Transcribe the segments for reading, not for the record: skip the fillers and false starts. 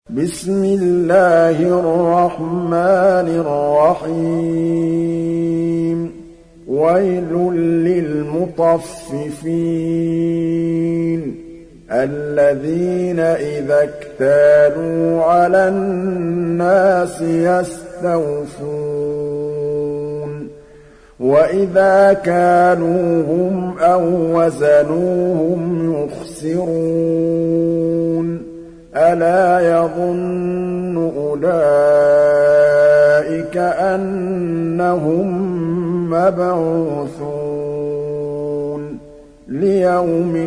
بسم الله الرحمن الرحيم ويل للمطففين الذين إذا اكتالوا على الناس يستوفون وإذا كالوهم أو وزنوهم يخسرون ألا يظن أولئك أنهم مبعوثون ليوم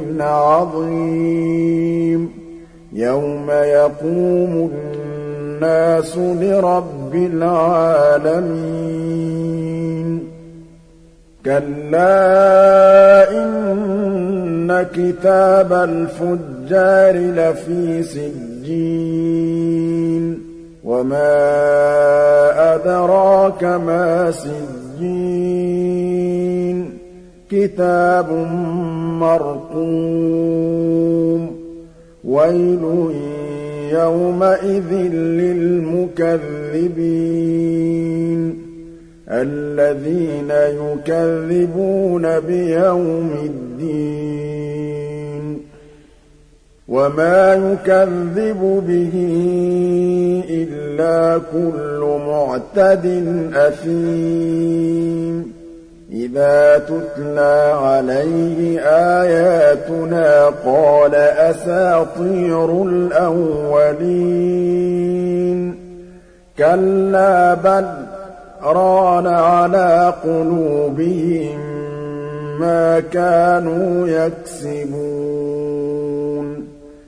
عظيم يوم يقوم الناس لرب العالمين كلا إن كتاب الفجار لفي سجين وما أدراك ما سجين كتاب مرقوم ويل يومئذ للمكذبين الذين يكذبون بيوم الدين وما يكذب به إلا كل معتد أثيم إذا تتلى عليه آياتنا قال أساطير الأولين كلا بل ران على قلوبهم ما كانوا يكسبون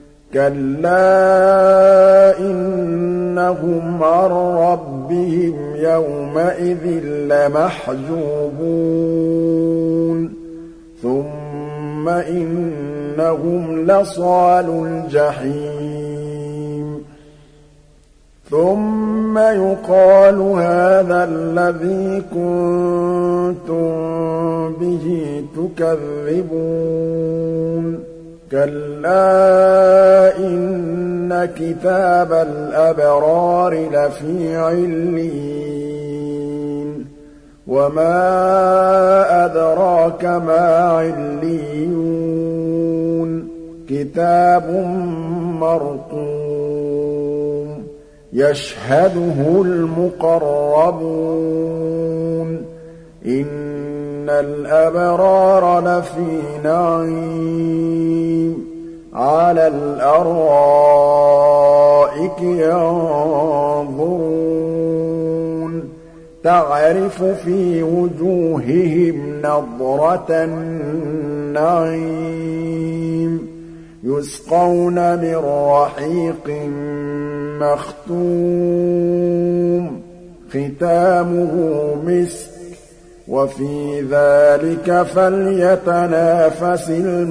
كلا إنهم عن ربهم يومئذ لمحجوبون ثم إنهم لصالو الجحيم ثم يقال هذا الذي كنتم به تكذبون كلا إن كتاب الأبرار لفي عليين وما أدراك ما عليون كتاب مرقوم يشهده المقربون إن الأبرار لفي نعيم على الأرائك ينظرون تعرف في وجوههم نضرة النعيم يسقون من رحيق مختوم ختامه مسك وفي ذلك فليتنافس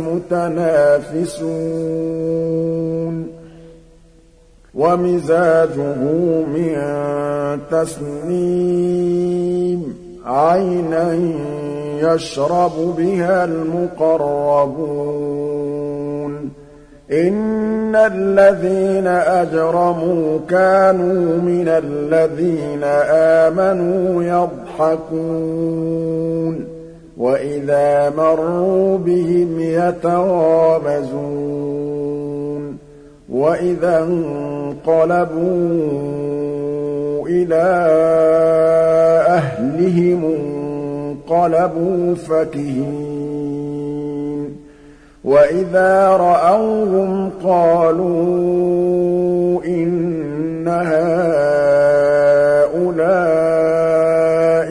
المتنافسون ومزاجه من تسنيم عينا يشرب بها المقربون إن الذين أجرموا كانوا من الذين آمنوا يضحكون وإذا مروا بهم يتغامزون وإذا انقلبوا إلى أهلهم انقلبوا فكهين وإذا رأوهم قالوا إن هؤلاء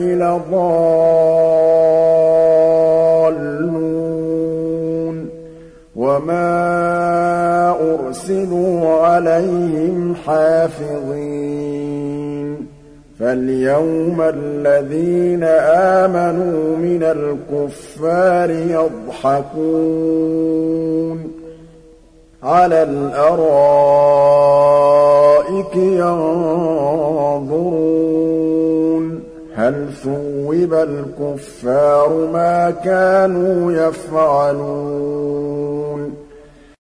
لضالون وما أرسلوا عليهم حافظين فاليوم الذين آمنوا من الكفار يضحكون على الأرائك ينظرون هل ثوب الكفار ما كانوا يفعلون